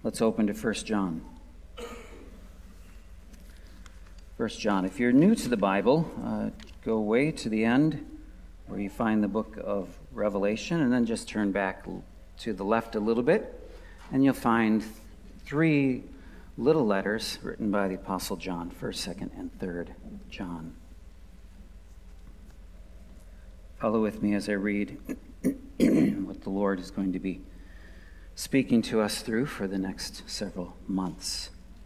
Let's open to 1 John. 1 John. If you're new to the Bible, go way to the end where you find the book of Revelation, and then just turn back to the left a little bit, and you'll find 3 little letters written by the Apostle John, 1st, 2nd, and 3rd John. Follow with me as I read what the Lord is going to be speaking to us through for the next several months.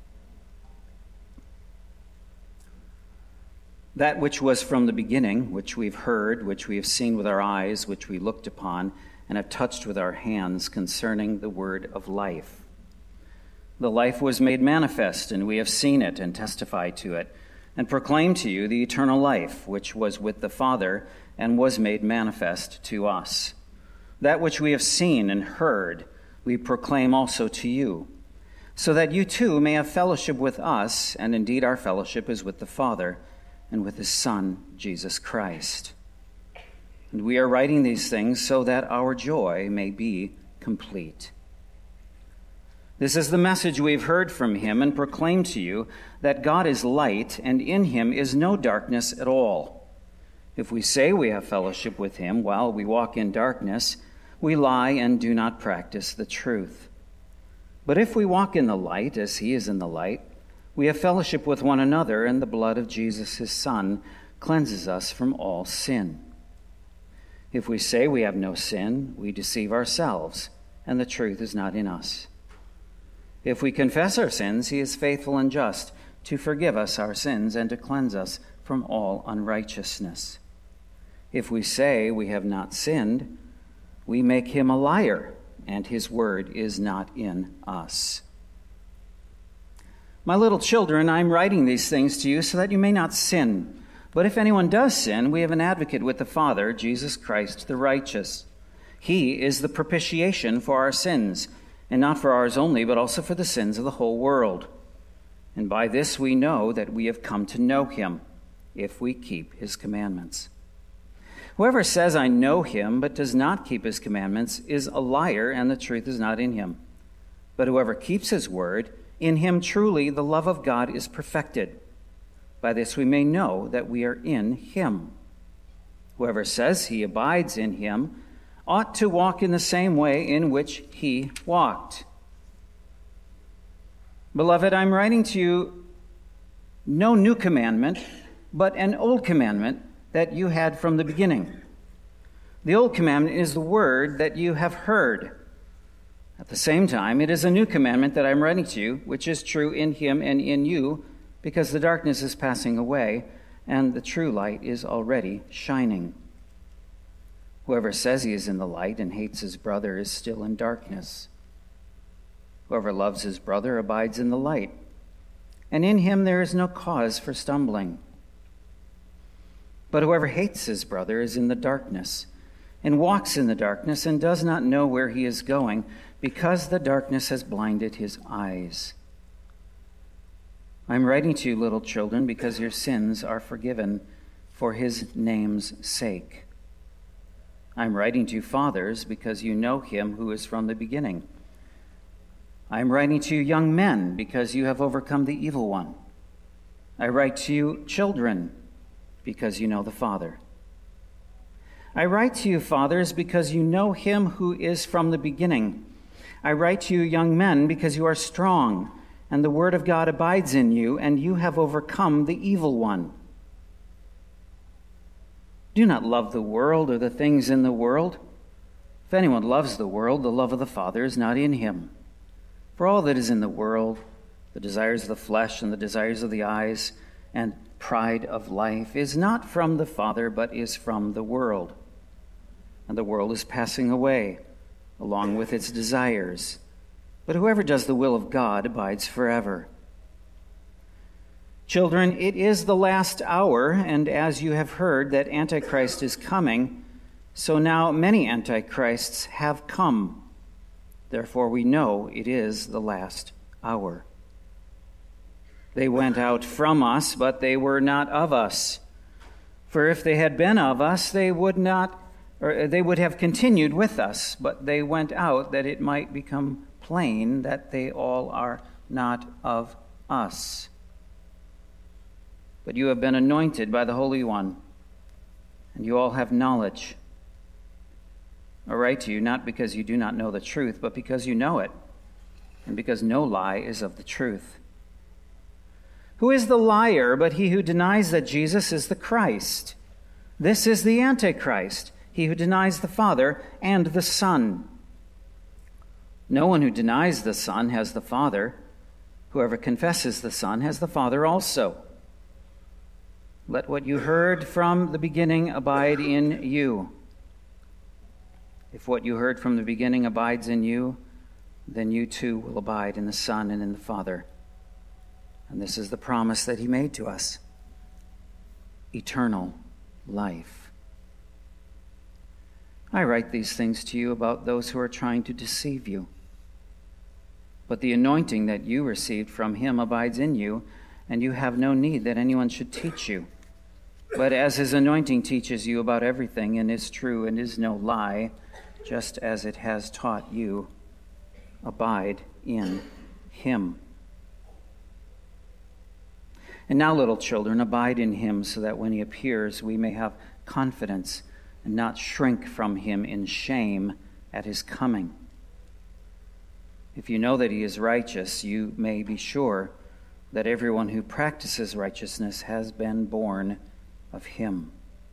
That which was from the beginning, which we've heard, which we have seen with our eyes, which we looked upon, and have touched with our hands concerning the word of life. The life was made manifest, and we have seen it and testified to it, and proclaim to you the eternal life, which was with the Father and was made manifest to us. That which we have seen and heard, we proclaim also to you, so that you too may have fellowship with us, and indeed our fellowship is with the Father and with his Son, Jesus Christ. And we are writing these things so that our joy may be complete. This is the message we've heard from him and proclaim to you, that God is light, and in him is no darkness at all. If we say we have fellowship with him while we walk in darkness, we lie and do not practice the truth. But if we walk in the light, as he is in the light, we have fellowship with one another, and the blood of Jesus, his Son, cleanses us from all sin. If we say we have no sin, we deceive ourselves, and the truth is not in us. If we confess our sins, he is faithful and just to forgive us our sins and to cleanse us from all unrighteousness. If we say we have not sinned, we make him a liar, and his word is not in us. My little children, I am writing these things to you so that you may not sin. But if anyone does sin, we have an advocate with the Father, Jesus Christ the righteous. He is the propitiation for our sins, and not for ours only, but also for the sins of the whole world. And by this we know that we have come to know him, if we keep his commandments. Whoever says, I know him, but does not keep his commandments, is a liar, and the truth is not in him. But whoever keeps his word, in him truly the love of God is perfected. By this we may know that we are in him. Whoever says he abides in him ought to walk in the same way in which he walked. Beloved, I'm writing to you no new commandment, but an old commandment that you had from the beginning. The old commandment is the word that you have heard. At the same time, it is a new commandment that I'm writing to you, which is true in him and in you, because the darkness is passing away, and the true light is already shining. Whoever says he is in the light and hates his brother is still in darkness. Whoever loves his brother abides in the light, and in him there is no cause for stumbling. But whoever hates his brother is in the darkness, and walks in the darkness, and does not know where he is going, because the darkness has blinded his eyes. I am writing to you, little children, because your sins are forgiven for his name's sake. I am writing to you, fathers, because you know him who is from the beginning. I am writing to you, young men, because you have overcome the evil one. I write to you, children, because you know the Father. I write to you, fathers, because you know him who is from the beginning. I write to you, young men, because you are strong, and the word of God abides in you, and you have overcome the evil one. Do not love the world or the things in the world. If anyone loves the world, the love of the Father is not in him. For all that is in the world, the desires of the flesh and the desires of the eyes and pride of life, is not from the Father, but is from the world. And the world is passing away, along with its desires. But whoever does the will of God abides forever. Children, it is the last hour, and as you have heard that Antichrist is coming, so now many Antichrists have come. Therefore we know it is the last hour. They went out from us, but they were not of us. For if they had been of us, they would have continued with us, but they went out that it might become plain that they all are not of us. But you have been anointed by the Holy One, and you all have knowledge. I write to you not because you do not know the truth, but because you know it, and because no lie is of the truth. Who is the liar but he who denies that Jesus is the Christ? This is the Antichrist, he who denies the Father and the Son. No one who denies the Son has the Father. Whoever confesses the Son has the Father also. Let what you heard from the beginning abide in you. If what you heard from the beginning abides in you, then you too will abide in the Son and in the Father. And this is the promise that he made to us: eternal life. I write these things to you about those who are trying to deceive you. But the anointing that you received from him abides in you, and you have no need that anyone should teach you. But as his anointing teaches you about everything and is true and is no lie, just as it has taught you, abide in him. And now, little children, abide in him, so that when he appears, we may have confidence and not shrink from him in shame at his coming. If you know that he is righteous, you may be sure that everyone who practices righteousness has been born of him.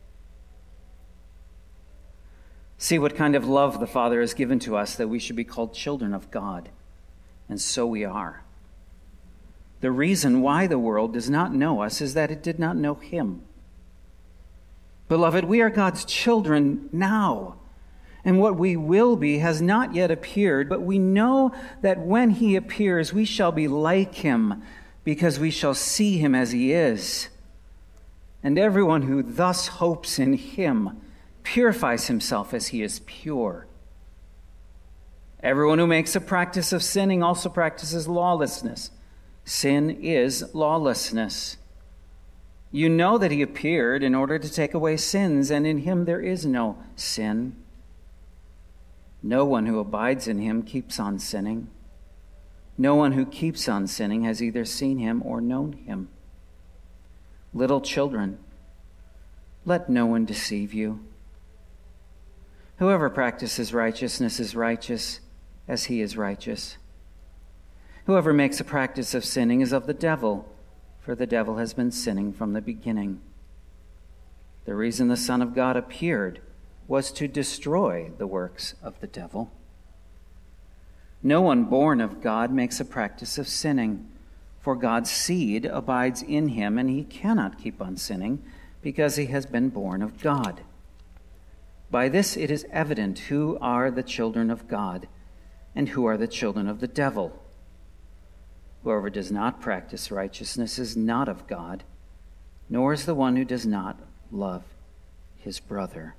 See what kind of love the Father has given to us, that we should be called children of God. And so we are. The reason why the world does not know us is that it did not know him. Beloved, we are God's children now, and what we will be has not yet appeared, but we know that when he appears, we shall be like him, because we shall see him as he is. And everyone who thus hopes in him purifies himself as he is pure. Everyone who makes a practice of sinning also practices lawlessness. Sin is lawlessness. You know that he appeared in order to take away sins, and in him there is no sin. No one who abides in him keeps on sinning. No one who keeps on sinning has either seen him or known him. Little children, let no one deceive you. Whoever practices righteousness is righteous as he is righteous. Whoever makes a practice of sinning is of the devil, for the devil has been sinning from the beginning. The reason the Son of God appeared was to destroy the works of the devil. No one born of God makes a practice of sinning, for God's seed abides in him, and he cannot keep on sinning, because he has been born of God. By this it is evident who are the children of God and who are the children of the devil. Whoever does not practice righteousness is not of God, nor is the one who does not love his brother.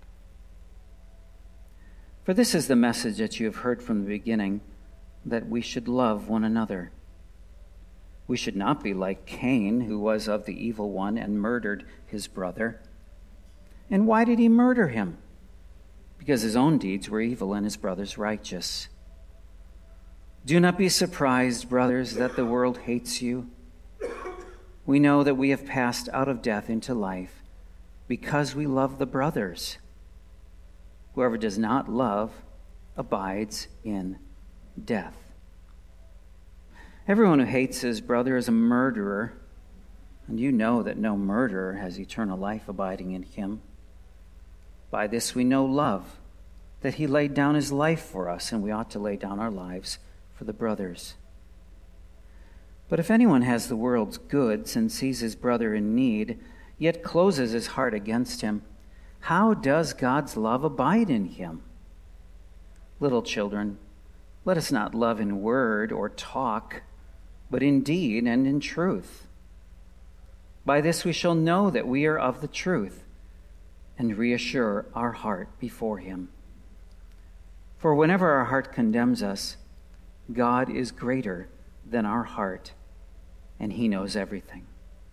For this is the message that you have heard from the beginning, that we should love one another. We should not be like Cain, who was of the evil one and murdered his brother. And why did he murder him? Because his own deeds were evil and his brother's righteous. Do not be surprised, brothers, that the world hates you. We know that we have passed out of death into life because we love the brothers. Whoever does not love abides in death. Everyone who hates his brother is a murderer, and you know that no murderer has eternal life abiding in him. By this we know love, that he laid down his life for us, and we ought to lay down our lives for the brothers. But if anyone has the world's goods and sees his brother in need, yet closes his heart against him, how does God's love abide in him? Little children, let us not love in word or talk, but in deed and in truth. By this we shall know that we are of the truth, and reassure our heart before him. For whenever our heart condemns us, God is greater than our heart, and he knows everything.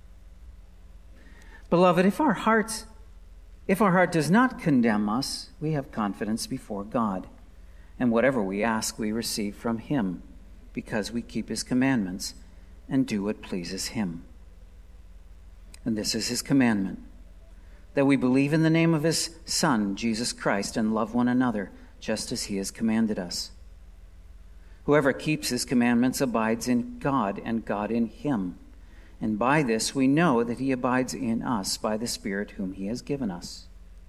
Beloved, if our heart does not condemn us, we have confidence before God. And whatever we ask, we receive from him, because we keep his commandments and do what pleases him. And this is his commandment, that we believe in the name of his Son, Jesus Christ, and love one another, just as he has commanded us. Whoever keeps his commandments abides in God, and God in him. And by this we know that he abides in us, by the Spirit whom he has given us.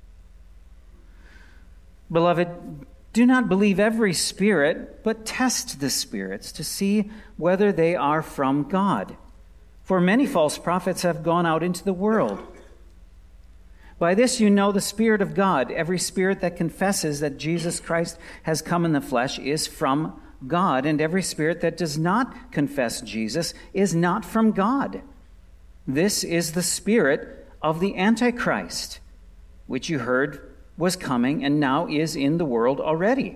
Beloved, do not believe every spirit, but test the spirits to see whether they are from God. For many false prophets have gone out into the world. By this you know the Spirit of God. Every spirit that confesses that Jesus Christ has come in the flesh is from God, and every spirit that does not confess Jesus is not from God. This is the spirit of the Antichrist, which you heard was coming and now is in the world already.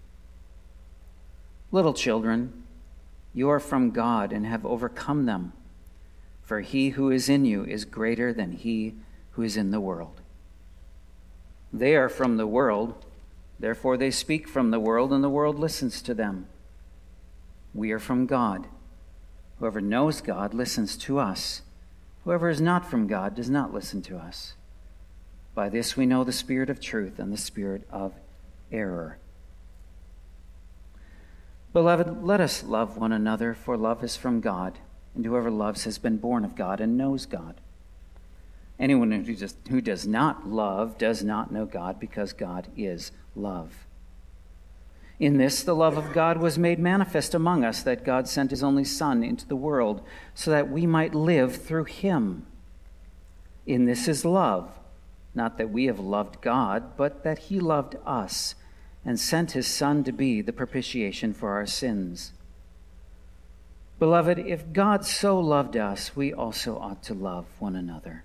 Little children, you are from God and have overcome them, for he who is in you is greater than he who is in the world. They are from the world, therefore they speak from the world, and the world listens to them. We are from God. Whoever knows God listens to us. Whoever is not from God does not listen to us. By this we know the spirit of truth and the spirit of error. Beloved, let us love one another, for love is from God, and whoever loves has been born of God and knows God. Anyone who does not love does not know God, because God is love. In this, the love of God was made manifest among us, that God sent his only Son into the world so that we might live through him. In this is love, not that we have loved God, but that he loved us and sent his Son to be the propitiation for our sins. Beloved, if God so loved us, we also ought to love one another.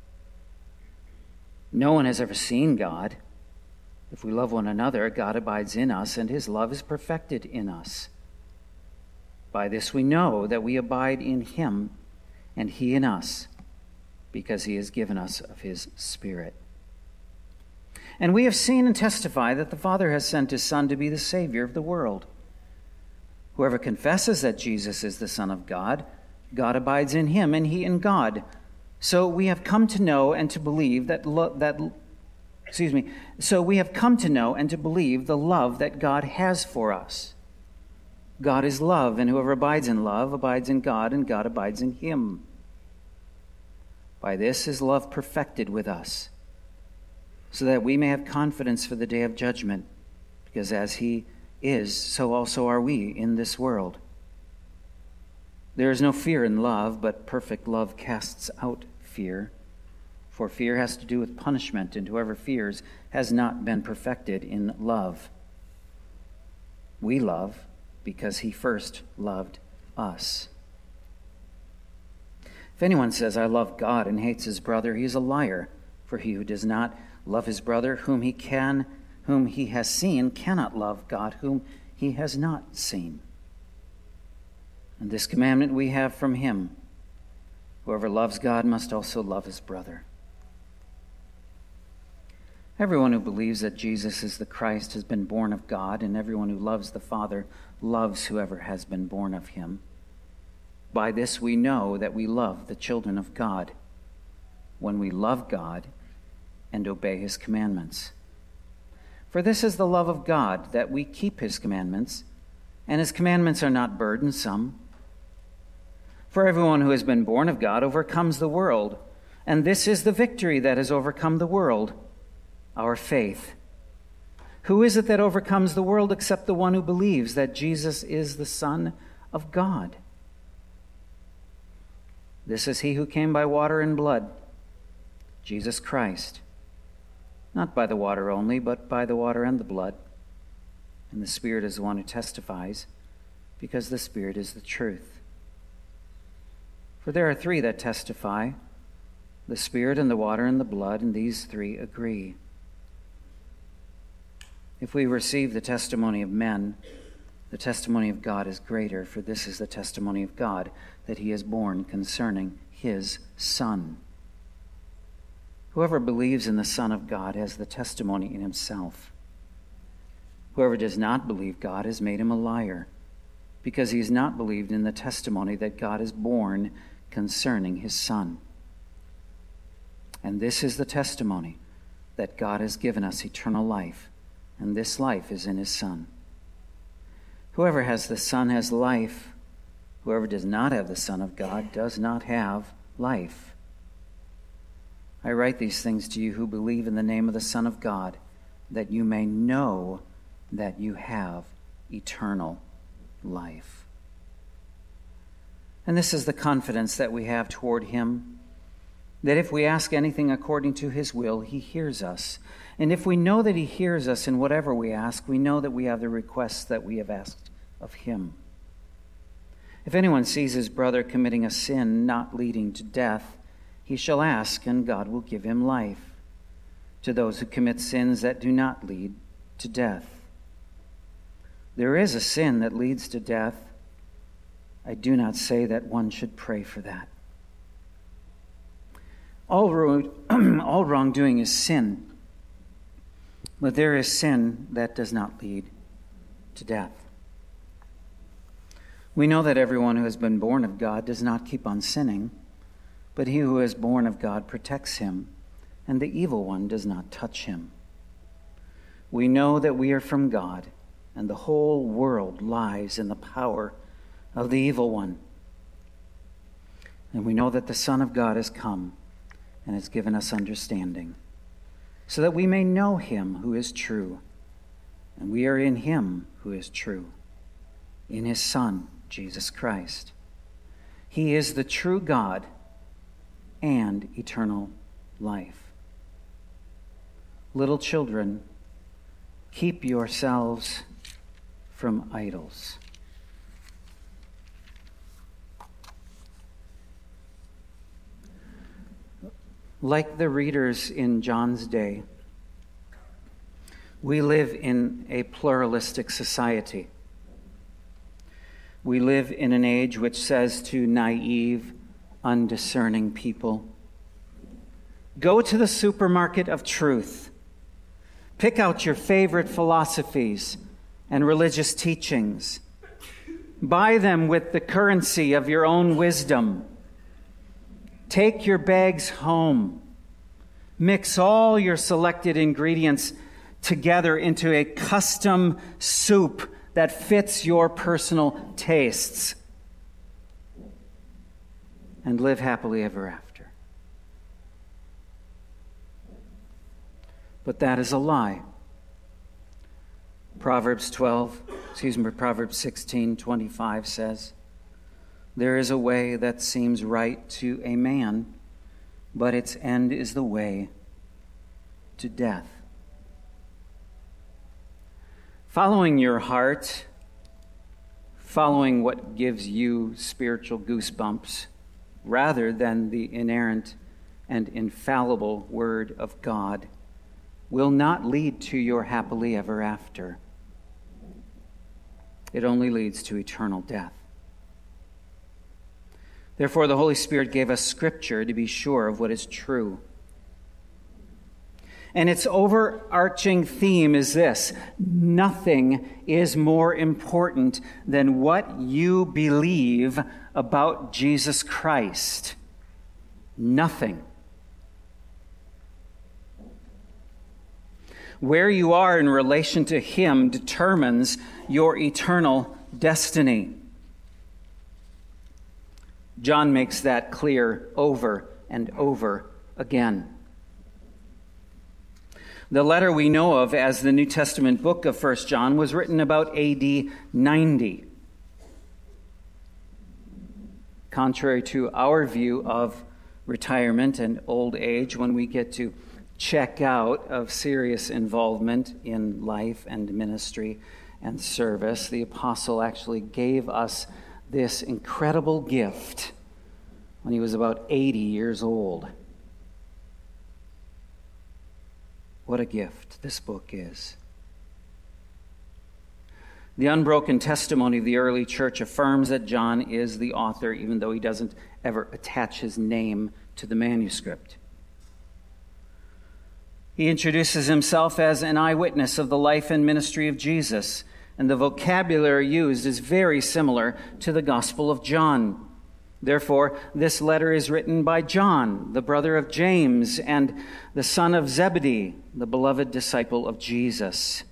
No one has ever seen God. If we love one another, God abides in us, and his love is perfected in us. By this we know that we abide in him, and he in us, because he has given us of his Spirit. And we have seen and testify that the Father has sent his Son to be the Savior of the world. Whoever confesses that Jesus is the Son of God, God abides in him, and he in God. So we have come to know and to believe So we have come to know and to believe the love that God has for us. God is love, and whoever abides in love abides in God, and God abides in him. By this is love perfected with us, so that we may have confidence for the day of judgment, because as he is, so also are we in this world. There is no fear in love, but perfect love casts out fear. For fear has to do with punishment, and whoever fears has not been perfected in love. We love because he first loved us. If anyone says, I love God, and hates his brother, he is a liar. For he who does not love his brother whom he has seen cannot love God whom he has not seen. And this commandment we have from him: whoever loves God must also love his brother. Everyone who believes that Jesus is the Christ has been born of God, and everyone who loves the Father loves whoever has been born of him. By this we know that we love the children of God, when we love God and obey his commandments. For this is the love of God, that we keep his commandments, and his commandments are not burdensome. For everyone who has been born of God overcomes the world, and this is the victory that has overcome the world, our faith. Who is it that overcomes the world except the one who believes that Jesus is the Son of God? This is he who came by water and blood, Jesus Christ. Not by the water only, but by the water and the blood. And the Spirit is the one who testifies, because the Spirit is the truth. For there are three that testify, the Spirit and the water and the blood, and these three agree. If we receive the testimony of men, the testimony of God is greater, for this is the testimony of God, that he is borne concerning his Son. Whoever believes in the Son of God has the testimony in himself. Whoever does not believe God has made him a liar, because he has not believed in the testimony that God has borne concerning his Son. And this is the testimony, that God has given us eternal life, and this life is in his Son. Whoever has the Son has life. Whoever does not have the Son of God does not have life. I write these things to you who believe in the name of the Son of God, that you may know that you have eternal life. And this is the confidence that we have toward him, that if we ask anything according to his will, he hears us. And if we know that he hears us in whatever we ask, we know that we have the requests that we have asked of him. If anyone sees his brother committing a sin not leading to death, he shall ask, and God will give him life. To those who commit sins that do not lead to death. There is a sin that leads to death. I do not say that one should pray for that. All wrongdoing is sin, but there is sin that does not lead to death. We know that everyone who has been born of God does not keep on sinning, but he who is born of God protects him, and the evil one does not touch him. We know that we are from God, and the whole world lies in the power of the evil one. And we know that the Son of God has come and has given us understanding, so that we may know him who is true, and we are in him who is true, in his Son, Jesus Christ. He is the true God and eternal life. Little children, keep yourselves from idols. Like the readers in John's day, we live in a pluralistic society. We live in an age which says to naive, undiscerning people, go to the supermarket of truth. Pick out your favorite philosophies and religious teachings. Buy them with the currency of your own wisdom. Take your bags home. Mix all your selected ingredients together into a custom soup that fits your personal tastes. And live happily ever after. But that is a lie. Proverbs 16:25 says, there is a way that seems right to a man, but its end is the way to death. Following your heart, following what gives you spiritual goosebumps, rather than the inerrant and infallible Word of God, will not lead to your happily ever after. It only leads to eternal death. Therefore, the Holy Spirit gave us Scripture to be sure of what is true. And its overarching theme is this: nothing is more important than what you believe about Jesus Christ. Nothing. Where you are in relation to Him determines your eternal destiny. John makes that clear over and over again. The letter we know of as the New Testament book of 1 John was written about AD 90. Contrary to our view of retirement and old age, when we get to check out of serious involvement in life and ministry and service, the apostle actually gave us this incredible gift when he was about 80 years old. What a gift this book is. The unbroken testimony of the early church affirms that John is the author, even though he doesn't ever attach his name to the manuscript. He introduces himself as an eyewitness of the life and ministry of Jesus, and the vocabulary used is very similar to the Gospel of John. Therefore, this letter is written by John, the brother of James, and the son of Zebedee, the beloved disciple of Jesus.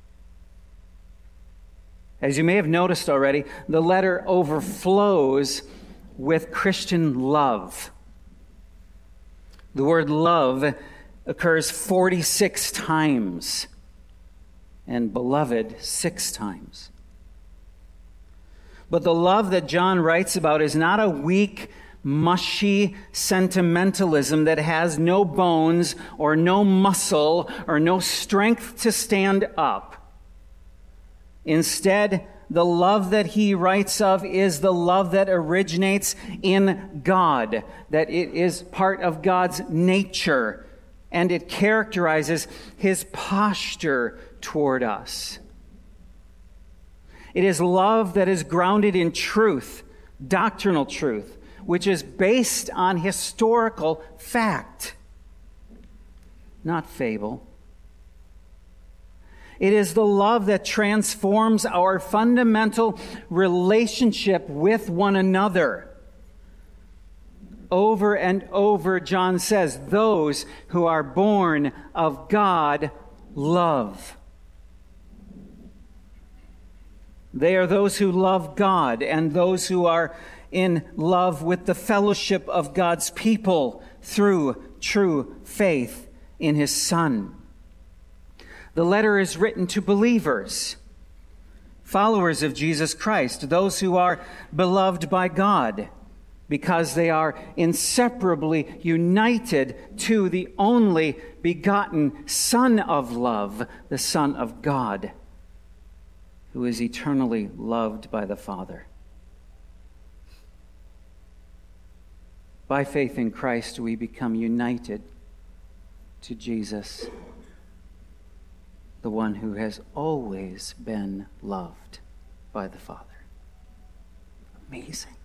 As you may have noticed already, the letter overflows with Christian love. The word love occurs 46 times, and beloved 6 times. But the love that John writes about is not a weak, mushy sentimentalism that has no bones or no muscle or no strength to stand up. Instead, the love that he writes of is the love that originates in God, that it is part of God's nature, and it characterizes his posture toward us. It is love that is grounded in truth, doctrinal truth, which is based on historical fact, not fable. It is the love that transforms our fundamental relationship with one another. Over and over, John says, those who are born of God love. They are those who love God and those who are in love with the fellowship of God's people through true faith in his Son. The letter is written to believers, followers of Jesus Christ, those who are beloved by God, because they are inseparably united to the only begotten Son of love, the Son of God, who is eternally loved by the Father. By faith in Christ, we become united to Jesus, the one who has always been loved by the Father. Amazing.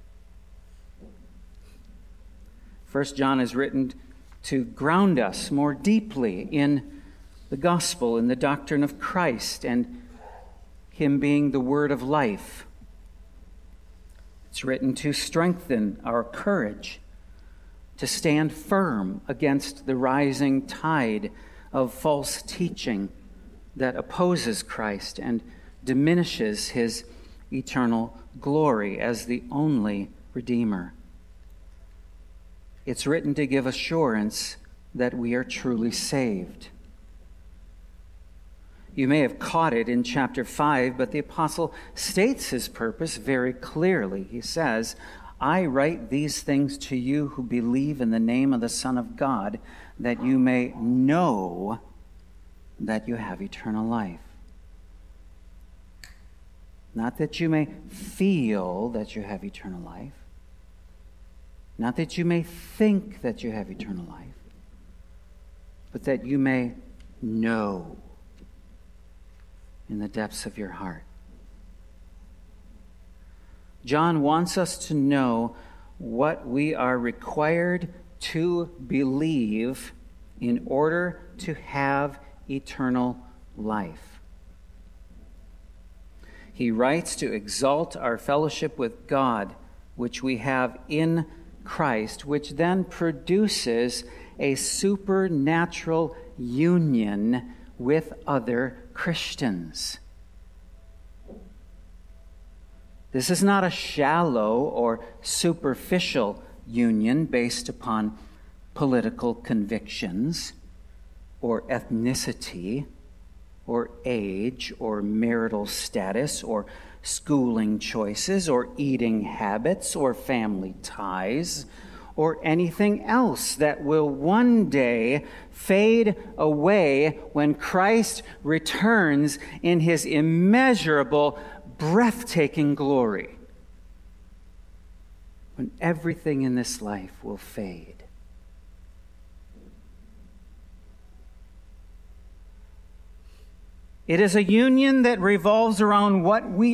1 John is written to ground us more deeply in the gospel, in the doctrine of Christ, and him being the word of life. It's written to strengthen our courage, to stand firm against the rising tide of false teaching that opposes Christ and diminishes his eternal glory as the only Redeemer. It's written to give assurance that we are truly saved. You may have caught it in chapter 5, but the apostle states his purpose very clearly. He says, I write these things to you who believe in the name of the Son of God, that you may know that you have eternal life. Not that you may feel that you have eternal life. Not that you may think that you have eternal life, but that you may know in the depths of your heart. John wants us to know what we are required to believe in order to have eternal life. He writes to exalt our fellowship with God, which we have in Christ, which then produces a supernatural union with other Christians. This is not a shallow or superficial union based upon political convictions or ethnicity or age or marital status or schooling choices or eating habits or family ties or anything else that will one day fade away when Christ returns in his immeasurable, breathtaking glory, when everything in this life will fade. It is a union that revolves around what we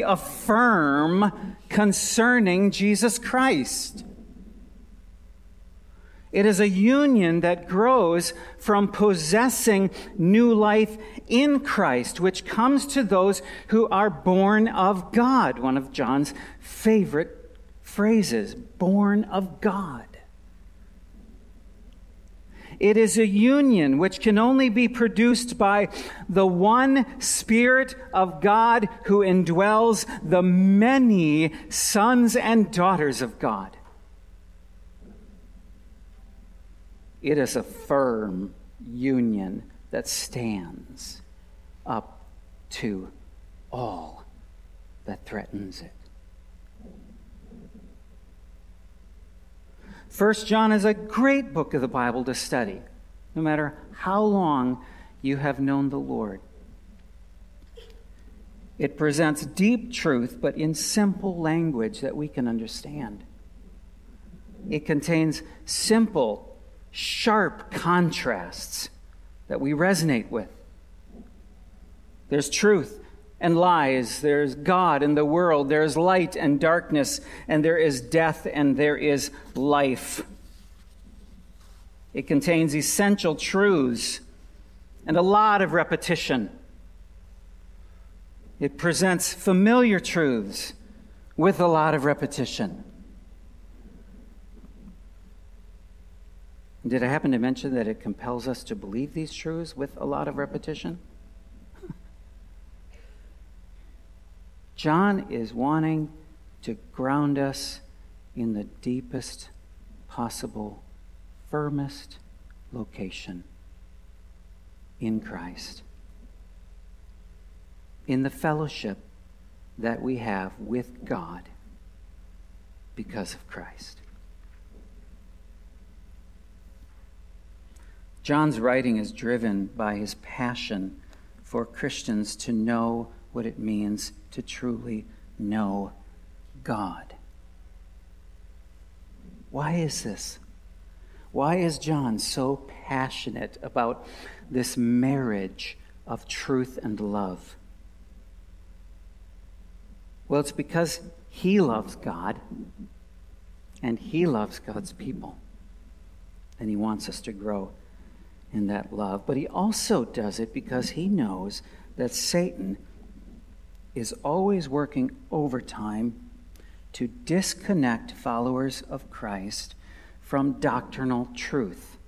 affirm concerning Jesus Christ. It is a union that grows from possessing new life in Christ, which comes to those who are born of God. One of John's favorite phrases, born of God. It is a union which can only be produced by the one Spirit of God who indwells the many sons and daughters of God. It is a firm union that stands up to all that threatens it. 1 John is a great book of the Bible to study, no matter how long you have known the Lord. It presents deep truth, but in simple language that we can understand. It contains simple, sharp contrasts that we resonate with. There's truth and lies. There's God and the world. There's light and darkness. And there is death and there is life. It contains essential truths and a lot of repetition. It presents familiar truths with a lot of repetition. Did I happen to mention that it compels us to believe these truths with a lot of repetition? John is wanting to ground us in the deepest possible, firmest location in Christ, in the fellowship that we have with God because of Christ. John's writing is driven by his passion for Christians to know what it means to truly know God. Why is this? Why is John so passionate about this marriage of truth and love? Well, it's because he loves God and he loves God's people. And he wants us to grow in that love. But he also does it because he knows that Satan is always working overtime to disconnect followers of Christ from doctrinal truth,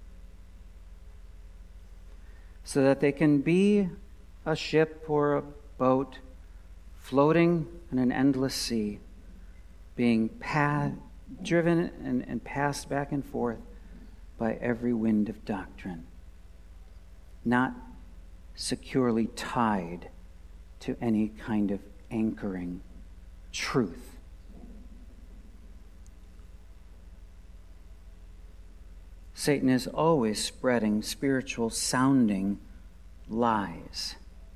so that they can be a ship or a boat floating in an endless sea, being driven and passed back and forth by every wind of doctrine, not securely tied to any kind of anchoring truth. Satan is always spreading spiritual sounding lies.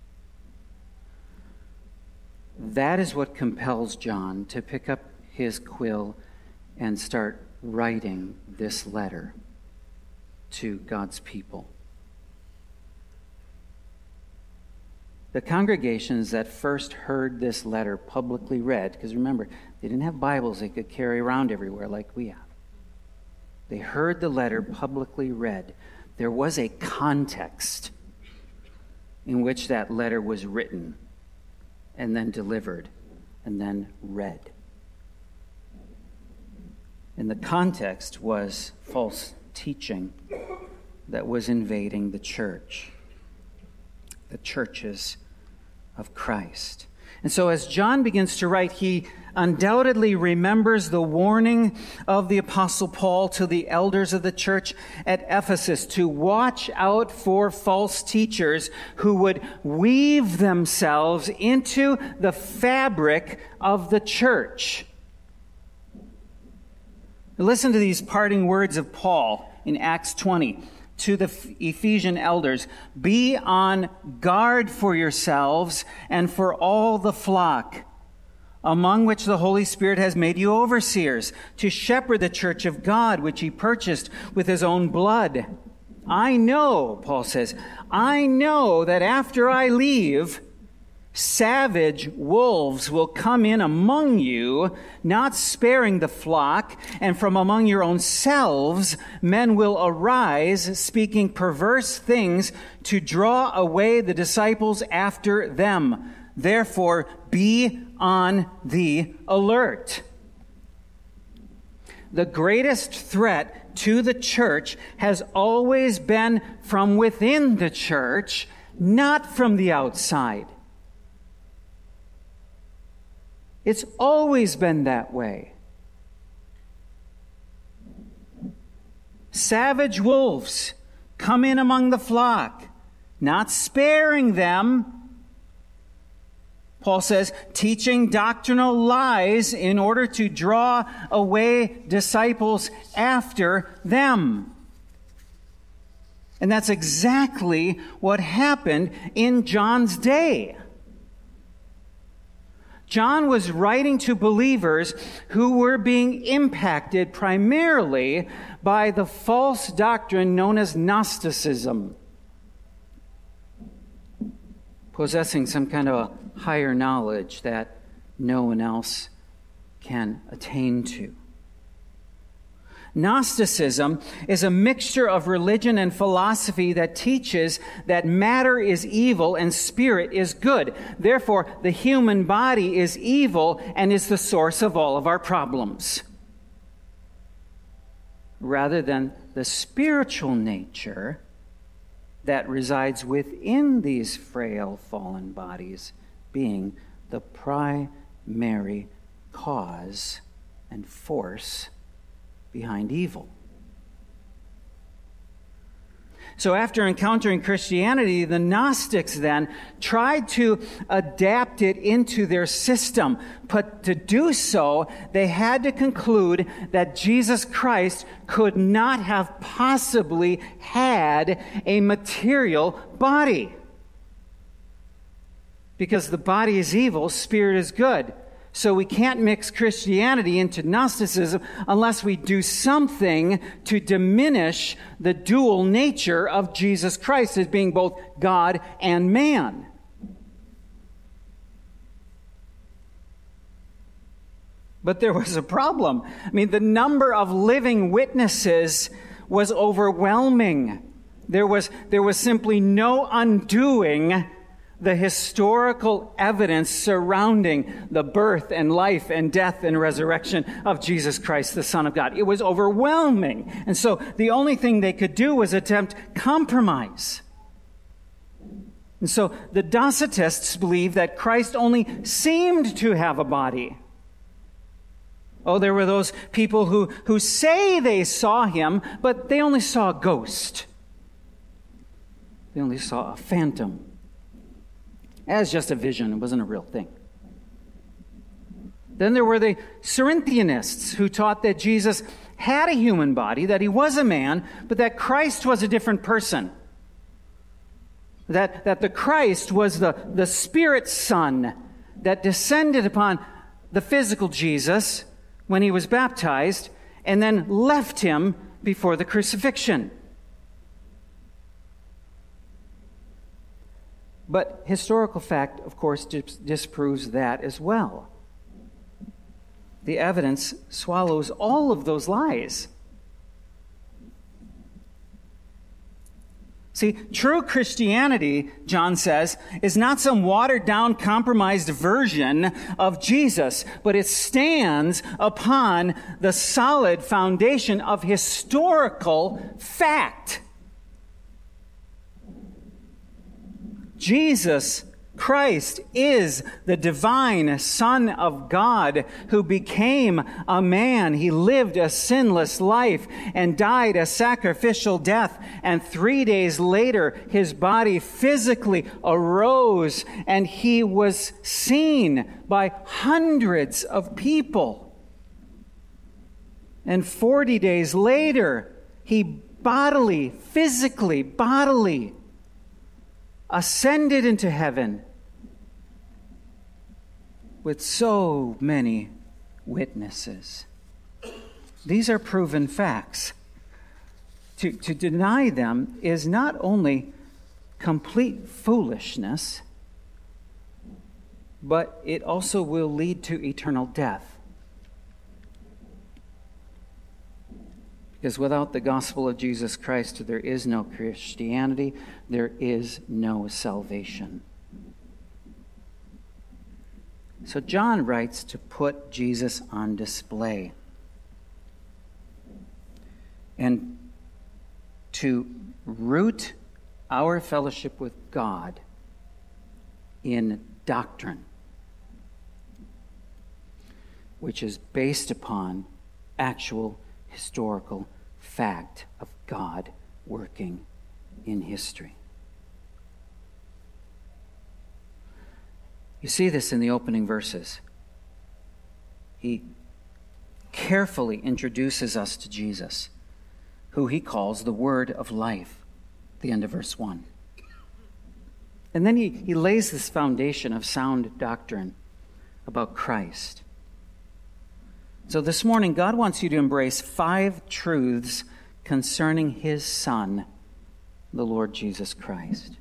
That is what compels John to pick up his quill and start writing this letter to God's people. The congregations that first heard this letter publicly read, because remember, they didn't have Bibles they could carry around everywhere like we have. They heard the letter publicly read. There was a context in which that letter was written and then delivered and then read. And the context was false teaching that was invading the church, the churches of Christ. And so as John begins to write, he undoubtedly remembers the warning of the Apostle Paul to the elders of the church at Ephesus to watch out for false teachers who would weave themselves into the fabric of the church. Listen to these parting words of Paul in Acts 20 to the Ephesian elders. Be on guard for yourselves and for all the flock, among which the Holy Spirit has made you overseers, to shepherd the church of God, which he purchased with his own blood. I know, Paul says, I know that after I leave, Savage wolves will come in among you, not sparing the flock, and from among your own selves men will arise, speaking perverse things to draw away the disciples after them. Therefore, be on the alert. The greatest threat to the church has always been from within the church, not from the outside. It's always been that way. Savage wolves come in among the flock, not sparing them. Paul says, teaching doctrinal lies in order to draw away disciples after them. And that's exactly what happened in John's day. John was writing to believers who were being impacted primarily by the false doctrine known as Gnosticism, possessing some kind of a higher knowledge that no one else can attain to. Gnosticism is a mixture of religion and philosophy that teaches that matter is evil and spirit is good. Therefore, the human body is evil and is the source of all of our problems, rather than the spiritual nature that resides within these frail, fallen bodies being the primary cause and force behind evil. So after encountering Christianity, the Gnostics then tried to adapt it into their system. But to do so, they had to conclude that Jesus Christ could not have possibly had a material body. Because the body is evil, spirit is good. So we can't mix Christianity into Gnosticism unless we do something to diminish the dual nature of Jesus Christ as being both God and man. But there was a problem. I mean, the number of living witnesses was overwhelming. There was simply no undoing the historical evidence surrounding the birth and life and death and resurrection of Jesus Christ, the Son of God. It was overwhelming. And so the only thing they could do was attempt compromise. And so the Docetists believed that Christ only seemed to have a body. Oh, there were those people who say they saw him, but they only saw a ghost. They only saw a phantom. As just a vision, it wasn't a real thing. Then there were the Cerinthianists who taught that Jesus had a human body, that he was a man, but that Christ was a different person. That the Christ was the Spirit Son that descended upon the physical Jesus when he was baptized and then left him before the crucifixion. But historical fact, of course, disproves that as well. The evidence swallows all of those lies. See, true Christianity, John says, is not some watered-down, compromised version of Jesus, but it stands upon the solid foundation of historical fact. Jesus Christ is the divine Son of God who became a man. He lived a sinless life and died a sacrificial death. And 3 days later, his body physically arose and he was seen by hundreds of people. And 40 days later, he physically ascended into heaven with so many witnesses. These are proven facts. To deny them is not only complete foolishness, but it also will lead to eternal death. Because without the gospel of Jesus Christ, there is no Christianity, there is no salvation. So John writes to put Jesus on display and to root our fellowship with God in doctrine, which is based upon actual historical fact of God working in history. You see this in the opening verses. He carefully introduces us to Jesus, who he calls the Word of Life, the end of verse 1. And then he lays this foundation of sound doctrine about Christ. So this morning, God wants you to embrace 5 truths concerning his Son, the Lord Jesus Christ.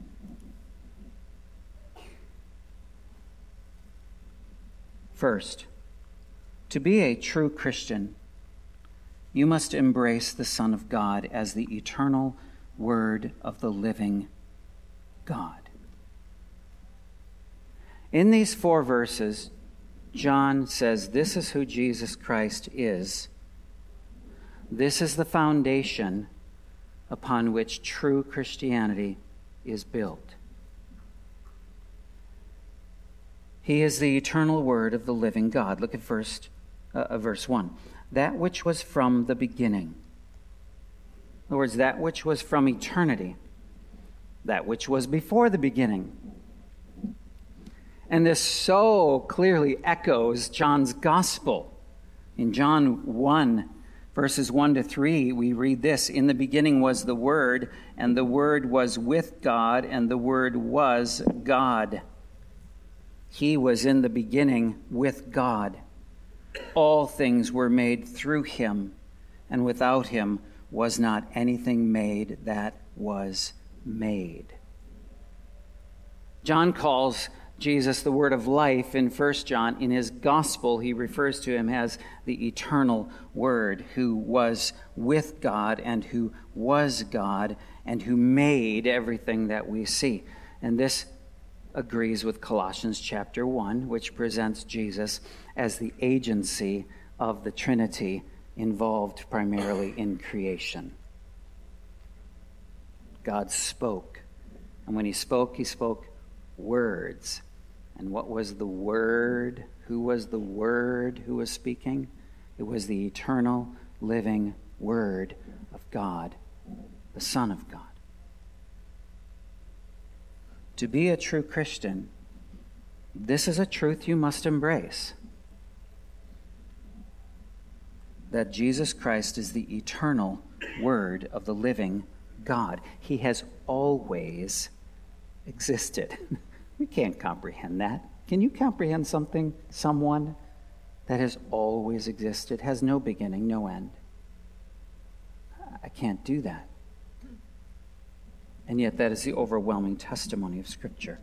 First, to be a true Christian, you must embrace the Son of God as the eternal Word of the living God. In these 4 verses, John says this is who Jesus Christ is. This is the foundation upon which true Christianity is built. He is the eternal Word of the living God. Look at verse 1. That which was from the beginning. In other words, that which was from eternity. That which was before the beginning. And this so clearly echoes John's gospel. In John 1, verses 1 to 3, we read this: In the beginning was the Word, and the Word was with God, and the Word was God. He was in the beginning with God. All things were made through him, and without him was not anything made that was made. John calls Jesus the Word of Life in 1 John. In his gospel, he refers to him as the eternal Word, who was with God and who was God and who made everything that we see. And this agrees with Colossians chapter 1, which presents Jesus as the agency of the Trinity involved primarily in creation. God spoke. And when he spoke words. And what was the Word? Who was the Word who was speaking? It was the eternal, living Word of God, the Son of God. To be a true Christian, this is a truth you must embrace. That Jesus Christ is the eternal Word of the living God. He has always existed. We can't comprehend that. Can you comprehend someone that has always existed, has no beginning, no end? I can't do that. And yet that is the overwhelming testimony of Scripture.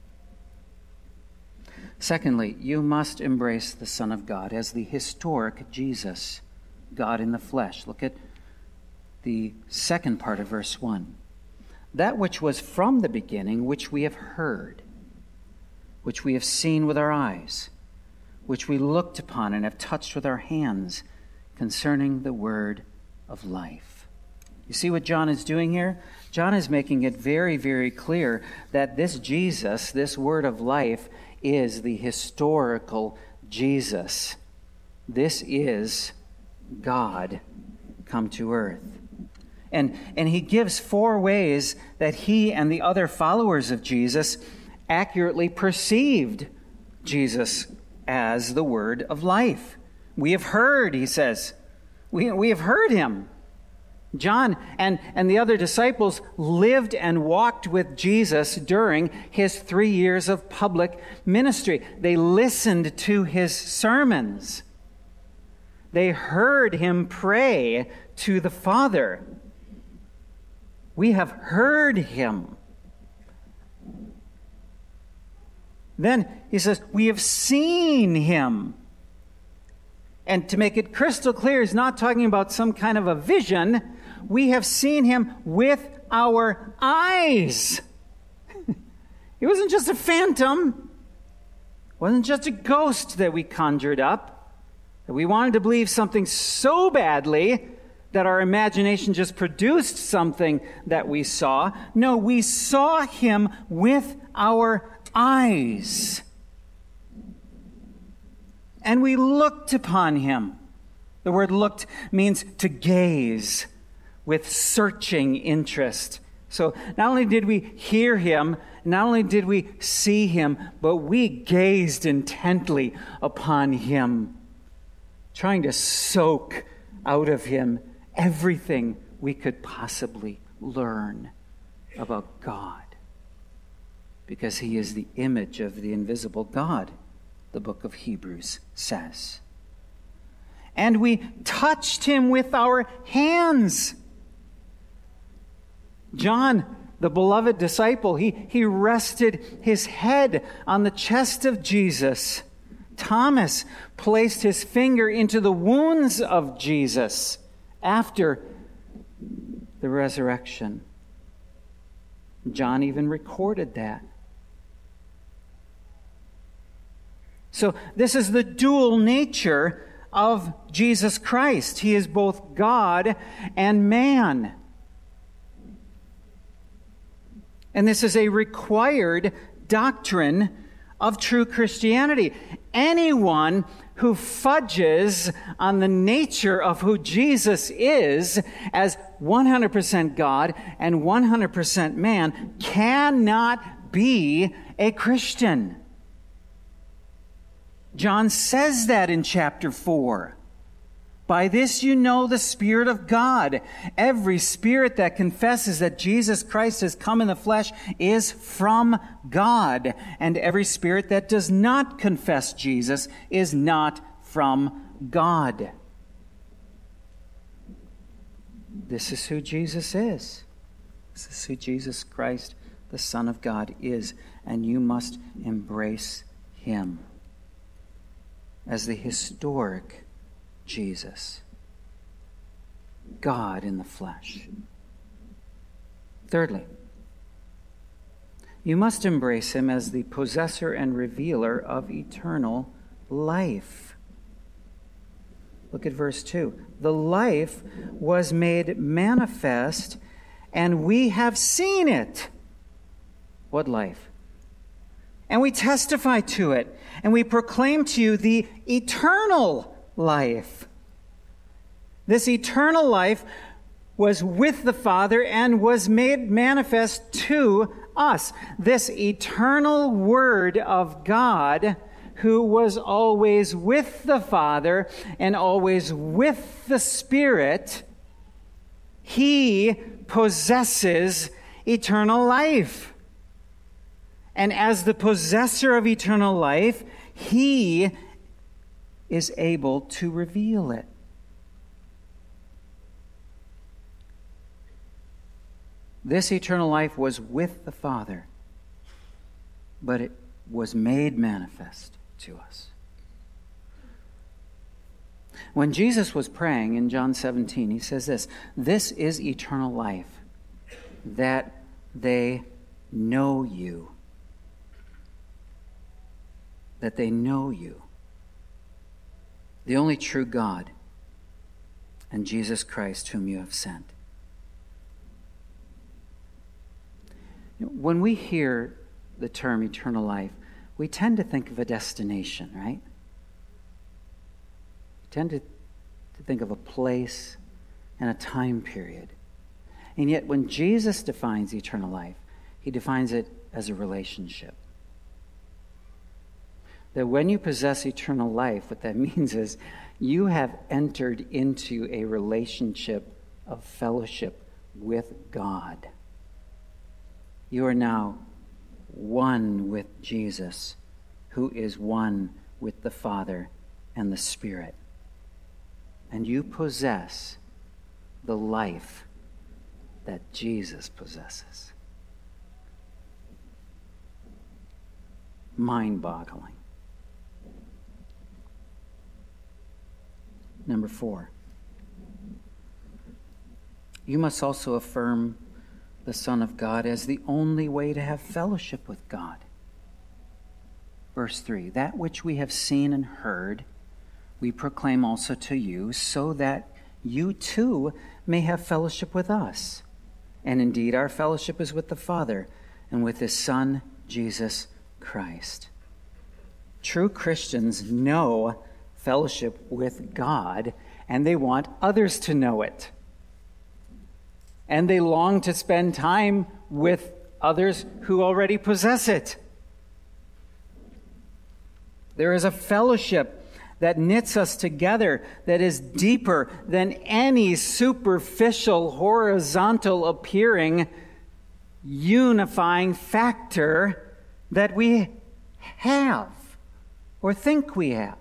Secondly, you must embrace the Son of God as the historic Jesus, God in the flesh. Look at the second part of verse 1. That which was from the beginning, which we have heard, which we have seen with our eyes, which we looked upon and have touched with our hands, concerning the word of life. You see what John is doing here? John is making it very, very clear that this Jesus, this word of life, is the historical Jesus. This is God come to earth. And he gives 4 ways that he and the other followers of Jesus accurately perceived Jesus as the word of life. We have heard, he says. We have heard him. John and the other disciples lived and walked with Jesus during his 3 years of public ministry. They listened to his sermons. They heard him pray to the Father. We have heard him. Then he says, we have seen him. And to make it crystal clear, he's not talking about some kind of a vision. We have seen him with our eyes. He wasn't just a phantom. It wasn't just a ghost that we conjured up. That we wanted to believe something so badly that our imagination just produced something that we saw. No, we saw him with our eyes. And we looked upon him. The word looked means to gaze with searching interest. So not only did we hear him, not only did we see him, but we gazed intently upon him, trying to soak out of him everything we could possibly learn about God. Because he is the image of the invisible God, the book of Hebrews says. And we touched him with our hands. John, the beloved disciple, he rested his head on the chest of Jesus. Thomas placed his finger into the wounds of Jesus after the resurrection. John even recorded that. So this is the dual nature of Jesus Christ. He is both God and man. And this is a required doctrine of true Christianity. Anyone who fudges on the nature of who Jesus is as 100% God and 100% man cannot be a Christian. John says that in chapter 4. By this you know the Spirit of God. Every spirit that confesses that Jesus Christ has come in the flesh is from God. And every spirit that does not confess Jesus is not from God. This is who Jesus is. This is who Jesus Christ, the Son of God, is. And you must embrace him as the historic Jesus, God in the flesh. Thirdly, you must embrace him as the possessor and revealer of eternal life. Look at verse 2. The life was made manifest, and we have seen it. What life? And we testify to it, and we proclaim to you the eternal life. This eternal life was with the Father and was made manifest to us. This eternal Word of God, who was always with the Father and always with the Spirit, he possesses eternal life. And as the possessor of eternal life, he is able to reveal it. This eternal life was with the Father, but it was made manifest to us. When Jesus was praying in John 17, he says this, "This is eternal life, that they know you." That they know you, the only true God, and Jesus Christ whom you have sent. When we hear the term eternal life, we tend to think of a destination, right? We tend to think of a place and a time period. And yet when Jesus defines eternal life, he defines it as a relationship. That when you possess eternal life, what that means is you have entered into a relationship of fellowship with God. You are now one with Jesus, who is one with the Father and the Spirit. And you possess the life that Jesus possesses. mind-boggling. Number 4, you must also affirm the Son of God as the only way to have fellowship with God. Verse 3, that which we have seen and heard, we proclaim also to you, so that you too may have fellowship with us. And indeed, our fellowship is with the Father and with His Son, Jesus Christ. True Christians know fellowship with God, and they want others to know it. And they long to spend time with others who already possess it. There is a fellowship that knits us together that is deeper than any superficial, horizontal appearing, unifying factor that we have or think we have.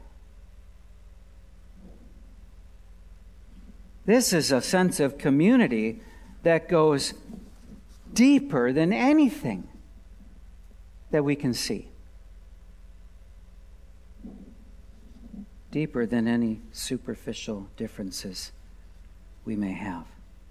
This is a sense of community that goes deeper than anything that we can see. Deeper than any superficial differences we may have.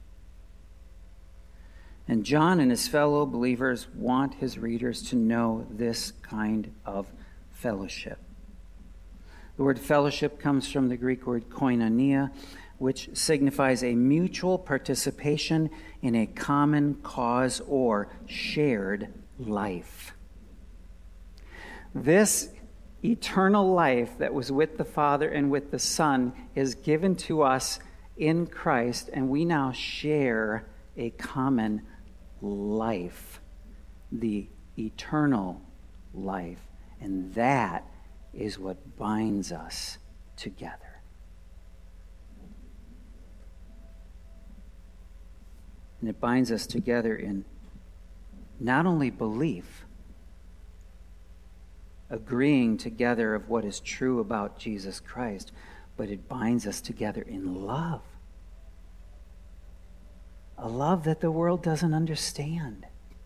And John and his fellow believers want his readers to know this kind of fellowship. The word fellowship comes from the Greek word koinonia, which signifies a mutual participation in a common cause or shared life. This eternal life that was with the Father and with the Son is given to us in Christ, and we now share a common life, the eternal life. And that is what binds us together. And it binds us together in not only belief, agreeing together of what is true about Jesus Christ, but it binds us together in love. A love that the world doesn't understand.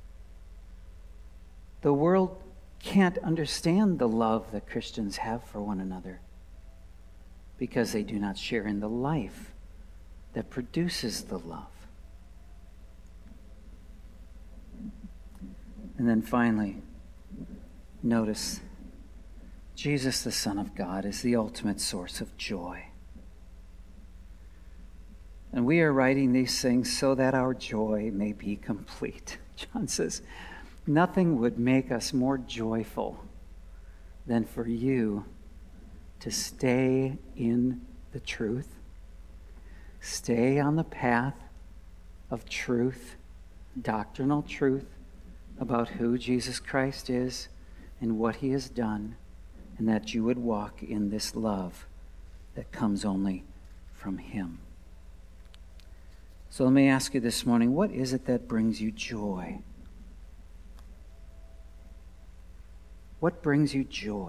The world can't understand the love that Christians have for one another because they do not share in the life that produces the love. And then finally, notice Jesus, the Son of God, is the ultimate source of joy. And we are writing these things so that our joy may be complete. John says, nothing would make us more joyful than for you to stay in the truth, stay on the path of truth, doctrinal truth about who Jesus Christ is and what He has done, and that you would walk in this love that comes only from Him. So let me ask you this morning, what is it that brings you joy? What brings you joy?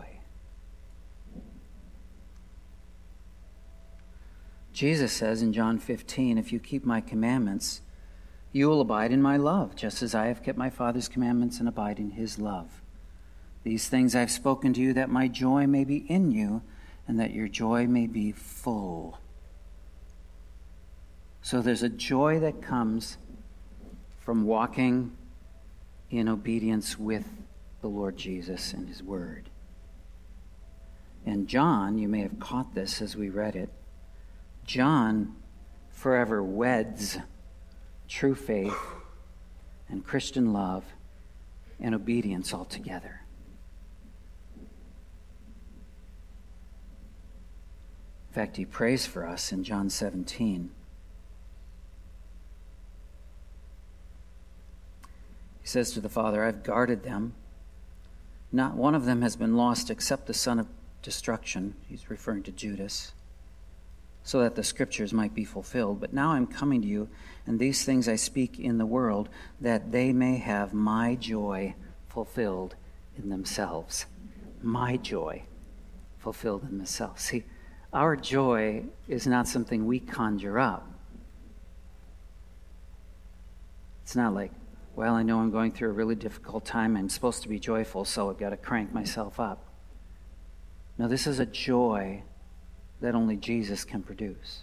Jesus says in John 15, if you keep my commandments, you will abide in my love, just as I have kept my Father's commandments and abide in His love. These things I've spoken to you, that my joy may be in you, and that your joy may be full. So there's a joy that comes from walking in obedience with the Lord Jesus and His Word. And John, you may have caught this as we read it, John forever weds true faith and Christian love and obedience all together. In fact, he prays for us in John 17. He says to the Father, I've guarded them. Not one of them has been lost except the son of destruction. He's referring to Judas. So that the scriptures might be fulfilled. But now I'm coming to you, and these things I speak in the world, that they may have my joy fulfilled in themselves. My joy fulfilled in themselves. See, our joy is not something we conjure up. It's not like, well, I know I'm going through a really difficult time. I'm supposed to be joyful, so I've got to crank myself up. No, this is a joy that only Jesus can produce.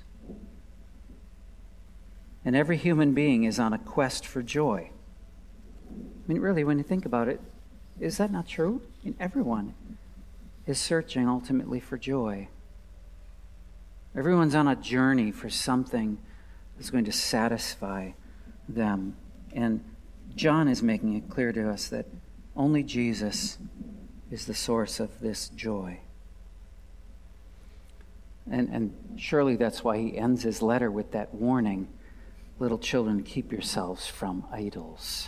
And every human being is on a quest for joy. I mean, really, when you think about it, is that not true? I mean, everyone is searching ultimately for joy. Everyone's on a journey for something that's going to satisfy them. And John is making it clear to us that only Jesus is the source of this joy. And surely that's why he ends his letter with that warning, little children, keep yourselves from idols.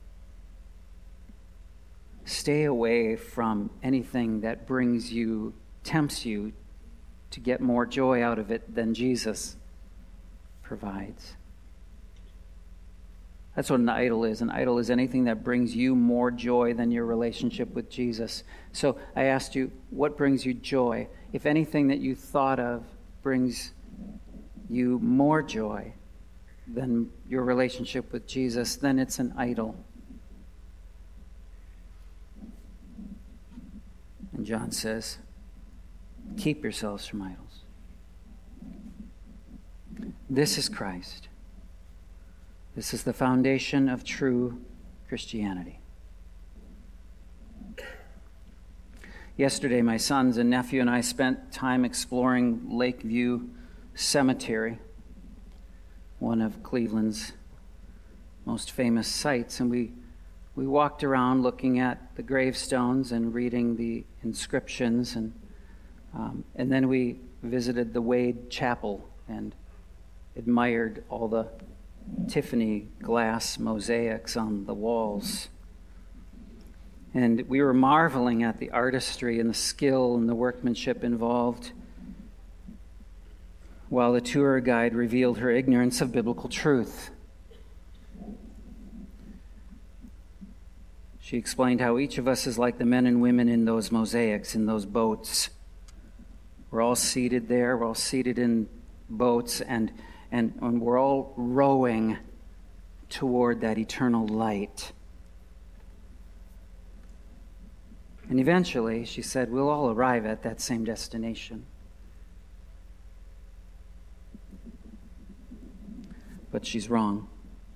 Stay away from anything that tempts you to get more joy out of it than Jesus provides. That's what an idol is. An idol is anything that brings you more joy than your relationship with Jesus. So I asked you, what brings you joy? If anything that you thought of brings you more joy than your relationship with Jesus, then it's an idol. And John says, keep yourselves from idols. This is Christ. This is the foundation of true Christianity. Yesterday, my sons and nephew and I spent time exploring Lakeview Cemetery, one of Cleveland's most famous sites, and we walked around looking at the gravestones and reading the inscriptions, and then we visited the Wade Chapel and admired all the Tiffany glass mosaics on the walls. And we were marveling at the artistry and the skill and the workmanship involved, while the tour guide revealed her ignorance of biblical truth. She explained how each of us is like the men and women in those mosaics, in those boats. We're all seated there. We're all seated in boats, and we're all rowing toward that eternal light. And eventually, she said, we'll all arrive at that same destination. But she's wrong.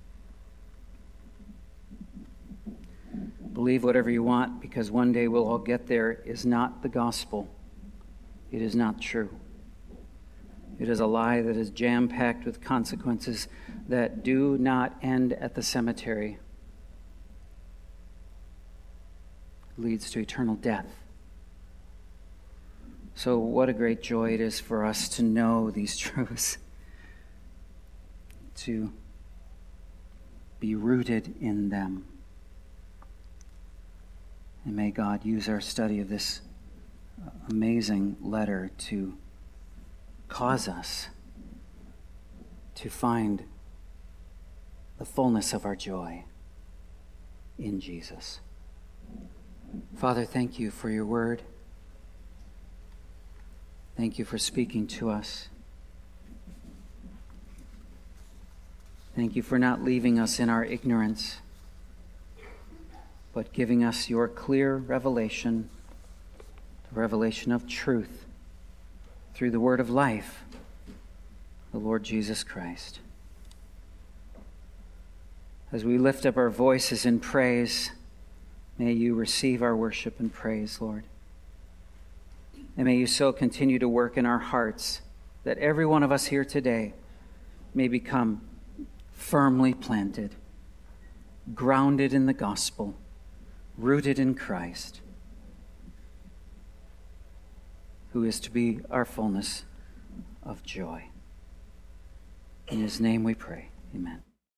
Believe whatever you want, because one day we'll all get there, is not the gospel. It is not true. It is a lie that is jam-packed with consequences that do not end at the cemetery. It leads to eternal death. So what a great joy it is for us to know these truths, to be rooted in them. And may God use our study of this amazing letter to cause us to find the fullness of our joy in Jesus. Father, thank you for your word. Thank you for speaking to us. Thank you for not leaving us in our ignorance, but giving us your clear revelation, the revelation of truth, through the word of life, the Lord Jesus Christ. As we lift up our voices in praise, may you receive our worship and praise, Lord. And may you so continue to work in our hearts that every one of us here today may become firmly planted, grounded in the gospel, rooted in Christ, who is to be our fullness of joy. In his name we pray. Amen.